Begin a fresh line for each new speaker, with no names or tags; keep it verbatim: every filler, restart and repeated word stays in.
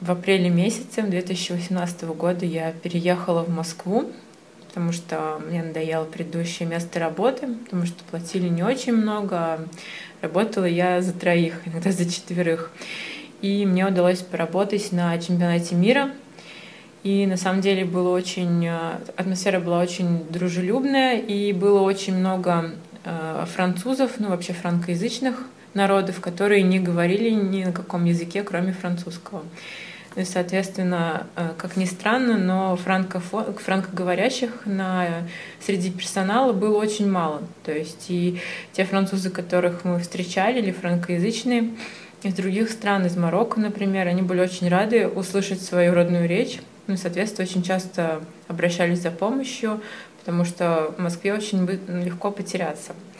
В апреле месяце две тысячи восемнадцатого года я переехала в Москву, потому что мне надоело предыдущее место работы, потому что платили не очень много, а работала я за троих, иногда за четверых. И мне удалось поработать на чемпионате мира. И на самом деле было очень, атмосфера была очень дружелюбная, и было очень много французов, ну вообще франкоязычных народов, которые не говорили ни на каком языке, кроме французского. И, соответственно, как ни странно, но франкофон, франкоговорящих на, среди персонала было очень мало. То есть и те французы, которых мы встречали, или франкоязычные, из других стран, из Марокко, например, они были очень рады услышать свою родную речь. Ну, соответственно, очень часто обращались за помощью, потому что в Москве очень легко потеряться.